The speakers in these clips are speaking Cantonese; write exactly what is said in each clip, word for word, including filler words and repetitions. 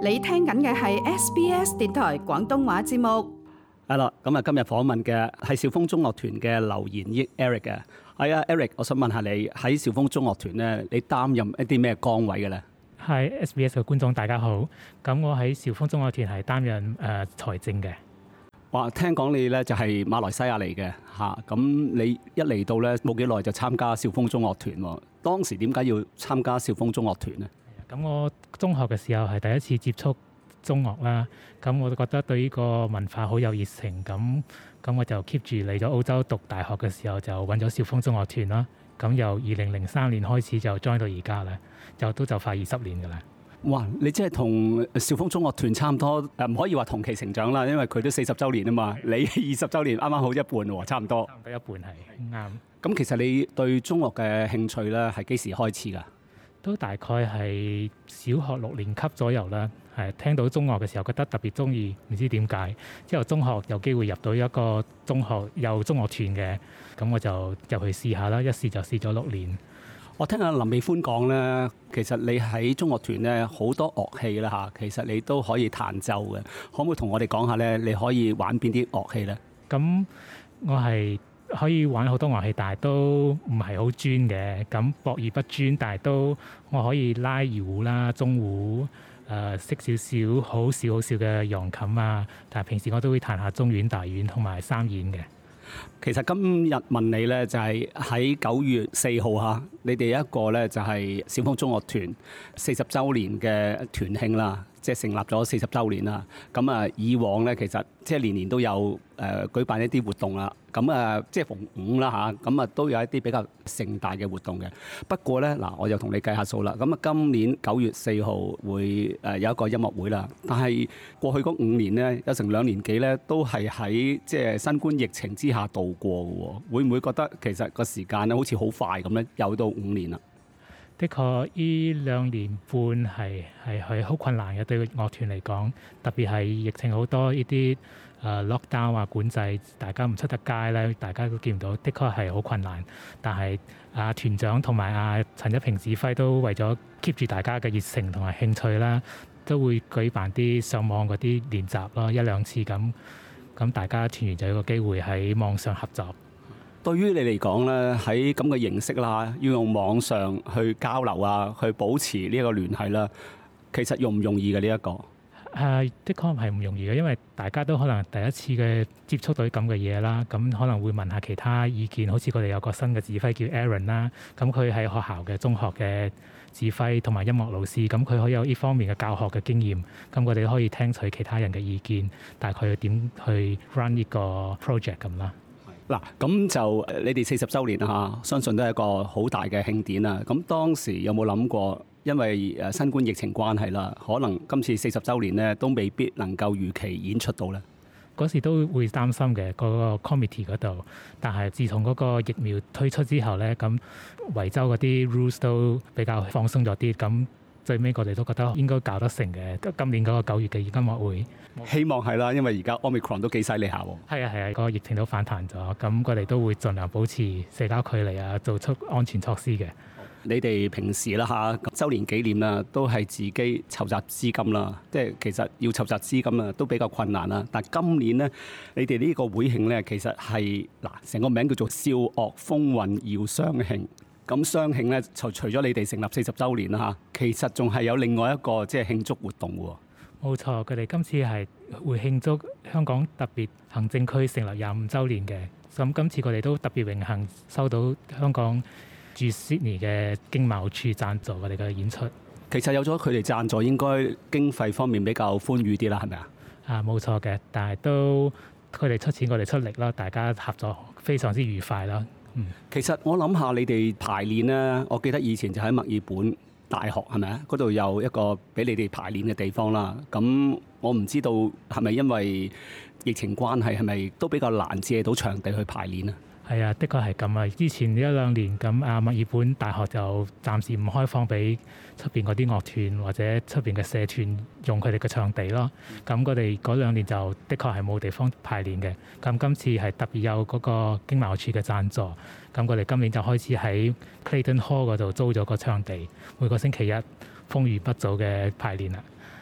你聽緊嘅係 S B S 電台廣東話節目。 係啦，咁啊今日訪問嘅係兆豐中樂團嘅劉延益 Eric 嘅。係啊 Eric，我想問下你喺兆豐中樂團咧，你擔任一啲咩崗位嘅咧？ 係 S B S 嘅觀眾大家好，咁我喺兆豐中樂團係擔任誒財政嘅。 哇，聽講你咧就係馬來西亞嚟嘅嚇，咁你一嚟到咧冇幾耐就參加兆豐中樂團喎。當時點解要參加兆豐中樂團咧？ 咁我中學嘅時候係第一次接觸中樂啦，咁我都覺得對呢個文化好有熱誠，咁咁我就 keep 住嚟咗澳洲讀大學嘅時候就揾咗兆豐中樂團啦。咁由二零零三年開始就 join 到而家啦，就都就快二十年噶啦。 哇！你即係同兆豐中樂團差唔多，誒唔可以話同期成長啦，因為佢都四十週年啊嘛，你二十週年啱啱好一半喎，差唔多。 差唔多一半係啱。 咁其實你對中樂嘅興趣咧係幾時開始㗎？ 都大概係小學六年級左右啦，係聽到中樂嘅時候覺得特別中意，唔知點解。之後中學有機會入到一個中學有中樂團嘅，咁我就入去試下啦，一試就試咗六年。 我聽阿林美歡講咧，其實你喺中樂團咧好多樂器啦嚇，其實你都可以彈奏嘅，可唔可以同我哋講下咧？你可以玩邊啲樂器咧？ 咁我係可以玩好多樂器，但係都唔係好專嘅。咁博而不專，但係都我可以拉二胡啦、中胡，誒、呃、識少少好少好少嘅揚琴啊。但係平時我都會彈下中阮、大阮同埋三弦嘅。 其實今日問你咧，就係喺九月四號嚇，你哋一個咧就係兆豐中樂團四十週年嘅團慶啦，即係成立咗四十週年啦。咁啊，以往咧其實即係年年都有誒、呃、舉辦一啲活動啦。咁啊，即係逢五啦嚇，咁啊都有一啲比較盛大嘅活動嘅。不過咧嗱，我就同你計下數啦。咁啊，今年九月四號會誒有一個音樂會啦。但係過去嗰五年咧，有成兩年幾咧，都係喺即係新冠疫情之下度過嘅喎。會唔會覺得其實個時間咧好似好快咁咧？又到五年啦。 的確，呢兩年半係係係好困難嘅，對樂團嚟講，特別係疫情好多呢啲誒 lockdown 啊管制，大家唔出得街咧，大家都見唔到，的確係好困難。但係阿團長同埋阿陳一平指揮都為咗 keep 住大家嘅熱誠同埋興趣啦，都會舉辦啲上網嗰啲練習咯，一兩次咁，咁大家團員就有個機會喺網上合作。 對於你嚟講咧，喺咁嘅形式啦，要用網上去交流啊，去保持呢一個聯繫啦，其實容唔容易嘅呢一個？誒、 啊，的確係唔容易嘅，因為大家都可能第一次嘅接觸到咁嘅嘢啦，咁可能會問下其他意見，好似佢哋有個新嘅指揮叫 Aaron 啦，咁佢喺學校嘅中學嘅指揮同埋音樂老師，咁佢可以有呢方面嘅教學嘅經驗，咁我哋可以聽取其他人嘅意見，大概點去 run 呢個 project 咁啦。 嗱，咁就你哋四十週年啦嚇，相信都係一個好大嘅慶典啊！咁當時有冇諗過，因為誒新冠疫情關係啦，可能今次四十週年咧都未必能夠如期演出到咧？ 嗰時都會擔心嘅，嗰個 committee 嗰度，但係自從嗰個疫苗推出之後咧，咁維州嗰啲 rules 都比較放鬆咗啲，咁最尾我哋都覺得應該搞得成嘅。今年嗰個九月嘅音樂會， 希望係啦，因為而家 Omicron 都幾犀利下喎。 係啊係啊，個疫情都反彈咗，咁我哋都會盡量保持社交距離啊，做出安全措施嘅。 你哋平時啦嚇，週年紀念啦，都係自己籌集資金啦，即係其實要籌集資金啊，都比較困難啦。但係今年咧，你哋呢個會慶咧，其實係嗱，成個名叫做少樂風韻耀雙慶。咁雙慶咧，就除咗你哋成立四十週年啦嚇，其實仲係有另外一個即係慶祝活動喎。 冇錯，佢哋今次係會慶祝香港特別行政區成立廿五週年嘅。咁今次佢哋都特別榮幸收到香港駐 Sydney 嘅經貿處贊助我哋嘅演出。 其實有咗佢哋贊助，應該經費方面比較寬裕啲啦，係咪啊？ 啊，冇錯嘅，但係都佢哋出錢，我哋出力啦，大家合作非常之愉快啦。嗯， 其實我諗下你哋排練咧，我記得以前就喺墨爾本大學係咪啊？嗰度有一個俾你哋排練嘅地方啦。咁我唔知道係咪因為疫情關係，係咪都比較難借到場地去排練啊？ 係啊，的確係咁啊！之前一兩年咁啊，墨爾本大學就暫時唔開放俾出邊嗰啲樂團或者出邊嘅社團用佢哋嘅場地咯。咁我哋嗰兩年就的確係冇地方排練嘅。咁今次係特別有嗰個經貿處嘅贊助。咁我哋今年就開始喺 Clayton Hall 嗰度租咗個場地，每個星期一風雨不早嘅排練啦。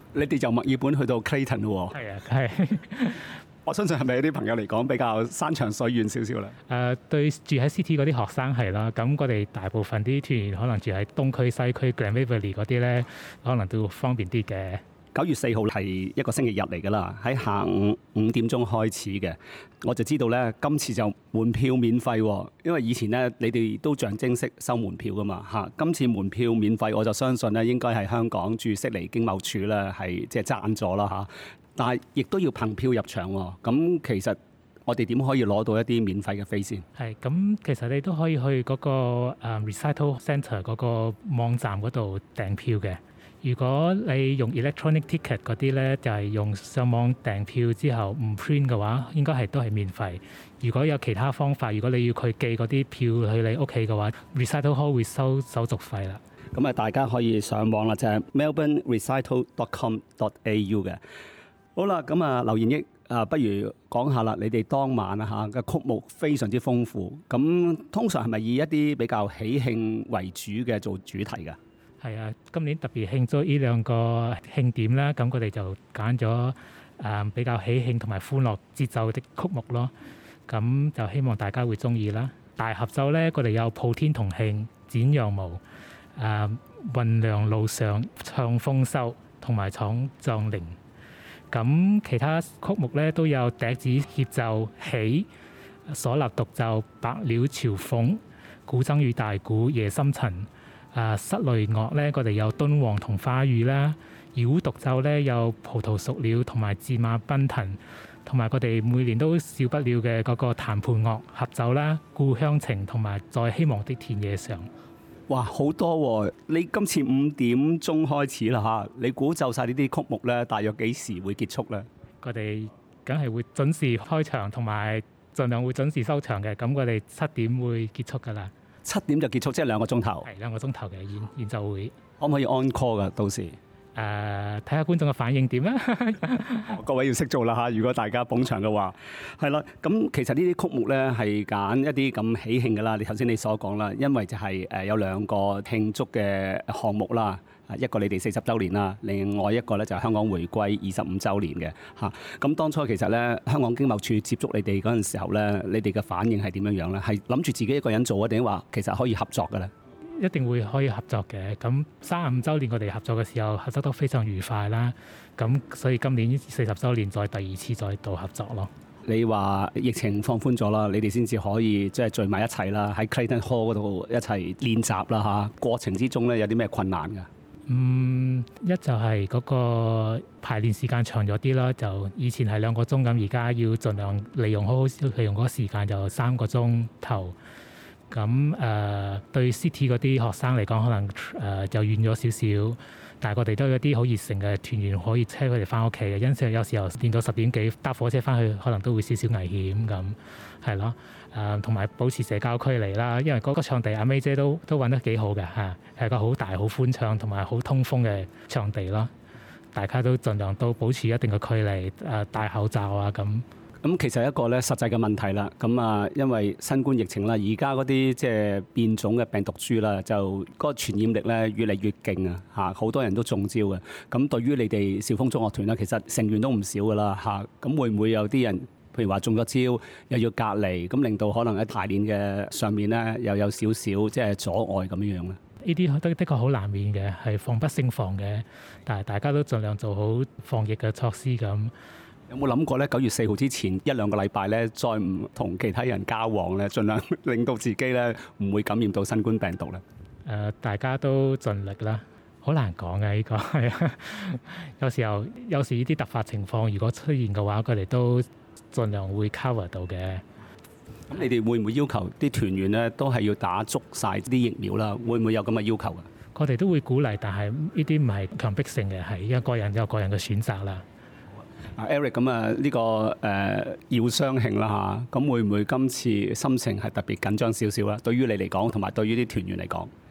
你哋由墨爾本去到 Clayton 喎。 係啊，係。 我相信係咪有啲朋友嚟講比較山長水遠少少啦？ 誒、呃，對住喺 City 嗰啲學生係啦，咁我哋大部分啲團員可能住喺東區、西區、Granville Valley 嗰啲咧，可能都方便啲嘅。 九月四號係一個星期日嚟㗎啦，喺下午五點鐘開始嘅。我就知道咧，今次就門票免費，因為以前咧你哋都象徵式收門票㗎嘛嚇。今次門票免費，我就相信咧應該係香港駐悉尼經貿處咧係即係贊助啦嚇。但係亦都要憑票入場喎。咁其實我哋點可以攞到一啲免費嘅飛先？ 係咁，其實你都可以去嗰個 Recital Centre 嗰個網站嗰度訂票嘅。如果你用 electronic ticket 嗰啲咧，就係用上網訂票之後唔 print 嘅話，應該係都係免費。如果有其他方法，如果你要佢寄嗰啲票去你屋企嘅話 ，Recital Hall 會收手續費啦。 咁啊，大家可以上網啦，就係 melbourne recital dot com dot a u 嘅。好啦，咁啊，劉延益啊，不如講下啦，你哋當晚啊嚇嘅曲目非常之豐富。咁通常係咪以一啲比較喜慶為主嘅做主題㗎？ 係啊，今年特別慶祝呢兩個慶典啦，咁我哋就揀咗誒比較喜慶同埋歡樂節奏的曲目咯。咁就希望大家會中意啦。大合奏咧，我哋有普天同慶、剪羊毛、誒運糧路上唱豐收同埋闖壯齡。咁其他曲目咧都有笛子協奏、喜、嗩吶獨奏、百鳥朝鳳、古箏與大鼓、夜深沉。啊，室內樂咧，我哋有敦煌同花語啦；二胡獨奏咧，有葡萄熟了同埋戰馬奔騰，同埋我哋每年都少不了嘅嗰個彈盤樂合奏啦，故鄉情同埋在希望的田野上。 哇，好多喎、哦！你今次五點鐘開始啦嚇，你估就晒呢啲曲目咧，大約幾時會結束咧？ 我哋梗係會準時開場，同埋盡量會準時收場嘅。咁我哋七點會結束㗎啦。 七點就結束，即係兩個鐘頭。 係兩個鐘頭嘅演演奏會。 可唔可以 on call 㗎？到時誒睇下觀眾嘅反應點啦。 各位要識做啦嚇！如果大家捧場嘅話，係啦。咁其實呢啲曲目咧係揀一啲咁喜慶㗎啦。你頭先你所講啦，因為就係誒有兩個慶祝嘅項目啦。一個你哋四十週年啦，另外一個咧就係香港回歸二十五週年嘅嚇。咁當初其實咧，香港經貿處接觸你哋嗰陣時候咧，你哋嘅反應係點樣樣咧？係諗住自己一個人做啊，定話其實可以合作嘅咧？ 一定會可以合作嘅。咁三十五週年我哋合作嘅時候，合作得非常愉快啦。咁所以今年四十週年再第二次再度合作咯。 你話疫情放寬咗啦，你哋先至可以即係聚埋一齊啦，喺 Clayton Hall 嗰度一齊練習啦嚇。過程之中咧有啲咩困難㗎？ 嗯，一就係嗰個排練時間長咗啲啦，就以前係兩個鐘咁，而家要盡量利用好好利用嗰個時間，就三個鐘頭。咁誒、呃、對 City 嗰啲學生嚟講，可能誒、呃、就遠咗少少，但係我哋都有一啲好熱誠嘅團員可以車佢哋翻屋企嘅。因此有時候練到十點幾搭火車翻去，可能都會少少危險咁，係咯。誒同埋保持社交距離啦，因為嗰個場地阿 May 姐都都揾得幾好嘅嚇，係個好大、好寬敞同埋好通風嘅場地咯。大家都盡量都保持一定嘅距離，誒戴口罩啊咁。 咁其實一個咧實際嘅問題啦，咁啊因為新冠疫情啦，而家嗰啲即係變種嘅病毒株啦，就嗰個傳染力咧越嚟越勁啊嚇，好多人都中招嘅。咁對於你哋兆豐中樂團咧，其實成員都唔少噶啦嚇，咁會唔會有啲人譬如話中咗招又要隔離，咁令到可能喺排練嘅上面咧又有少少即係阻礙咁樣樣咧？ 呢啲的的確好難免嘅，係防不勝防嘅，但係大家都盡量做好防疫嘅措施咁。 有冇諗過咧？九月四號之前一兩個禮拜咧，再唔同其他人交往咧，盡量令到自己咧唔會感染到新冠病毒咧。誒、 呃，大家都盡力啦，好難講嘅呢個係啊。有時候有時呢啲突發情況，如果出現嘅話，佢哋都盡量會 cover 到嘅。 咁你哋會唔會要求啲團員咧都係要打足晒啲疫苗啦？會唔會有咁嘅要求啊？ 我哋都會鼓勵，但係呢啲唔係強迫性嘅，係因為個人有個人嘅選擇啦。 啊 Eric， 咁啊呢個誒、呃、要雙慶啦嚇，咁會唔會今次心情係特別緊張少少啦？對於你嚟講，同埋對於啲團員嚟講，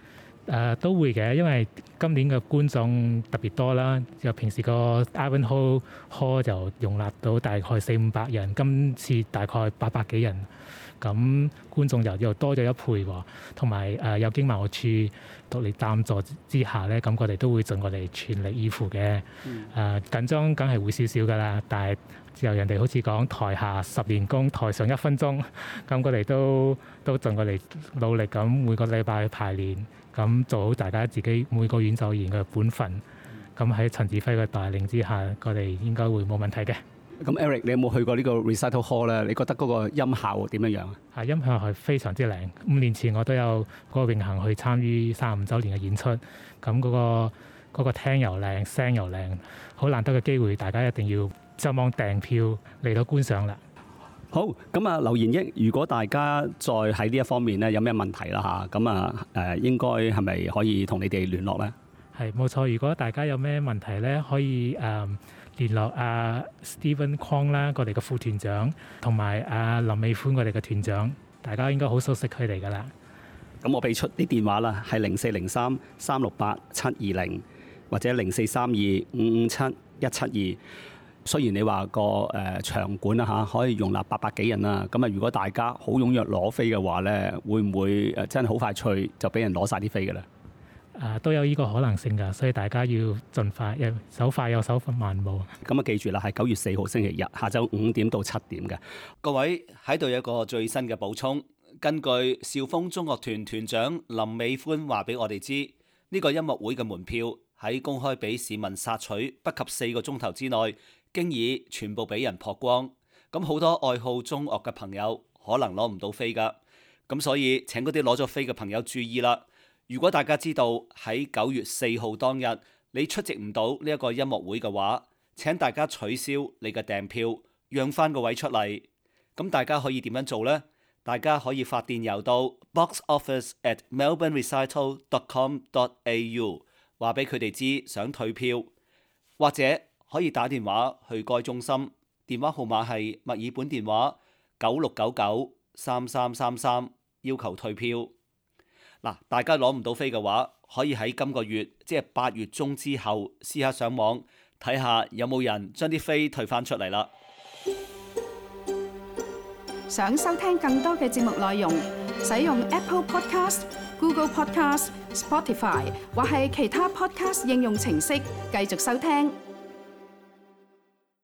誒都會嘅，因為今年嘅觀眾特別多啦，就平時個 Ivanhoe Hall 就容納到大概四五百人，今次大概八百幾人，咁觀眾又又多咗一倍喎。同埋誒有經貿處獨力擔助之下咧，咁我哋都會盡我哋全力以赴嘅。誒、嗯呃、緊張梗係會少少㗎啦，但係由人哋好似講台下十年功，台上一分鐘，咁我哋都都盡我哋努力咁每個禮拜去排練。咁做好大家自己每個演奏員嘅本分，咁喺陳志輝嘅帶領之下，我哋應該會冇問題嘅。 咁 Eric，你有冇去過呢個 Recital Hall 咧？你覺得嗰個音效點樣樣啊？ 係音效係非常之靚。五年前我都有嗰個榮幸去參與三十五週年嘅演出，咁嗰、嗰個嗰、嗰個廳又靚，聲又靚，好難得嘅機會，大家一定要上網訂票嚟到觀賞啦。 好，咁啊，劉延益，如果大家再喺呢一方面咧有咩問題啦嚇，咁啊誒應該係咪可以同你哋聯絡咧？ 係冇錯，如果大家有咩問題咧，可以誒、呃、聯絡阿、啊、Stephen Kwong 啦，我哋嘅副團長，同埋阿林美歡，我哋嘅團長，大家應該好熟悉佢哋噶啦。 咁我俾出啲電話啦，係零四零三三六八七二零或者零四三二五五七一七二。雖然你話個誒場館啊嚇可以容納八百幾人啦，咁啊如果大家好踴躍攞飛嘅話咧，會唔會誒真係好快脆就俾人攞晒啲飛嘅咧？ 啊，都有呢個可能性㗎，所以大家要盡快，手快有手慢冇。 咁啊記住啦，係九月四號星期日下晝五點到七點嘅。 各位喺度有個最新嘅補充，根據兆豐中樂團團長林美歡話俾我哋知，呢個音樂會嘅門票喺公開俾市民索取不及四個鐘頭之內，經已全部俾人撲光。咁好多愛好中樂嘅朋友可能攞唔到飛㗎，咁所以請嗰啲攞咗飛嘅朋友注意啦。如果大家知道喺九月四號當日你出席唔到呢一個音樂會嘅話，請大家取消你嘅訂票，讓翻個位出嚟。咁大家可以點樣做呢？大家可以發電郵到 box office at melbourne recital dot com dot a u， 話俾佢哋知想退票，或者可以打電話去該中心，電話號碼係墨爾本電話九六九九三三三三，要求退票。嗱，大家攞唔到飛嘅話，可以喺今個月即係八月中之後試下上網睇下有冇人將啲飛退翻出嚟啦。 想收聽更多嘅節目內容，使用 Apple Podcast、Google Podcast、Spotify 或係其他 Podcast 應用程式繼續收聽。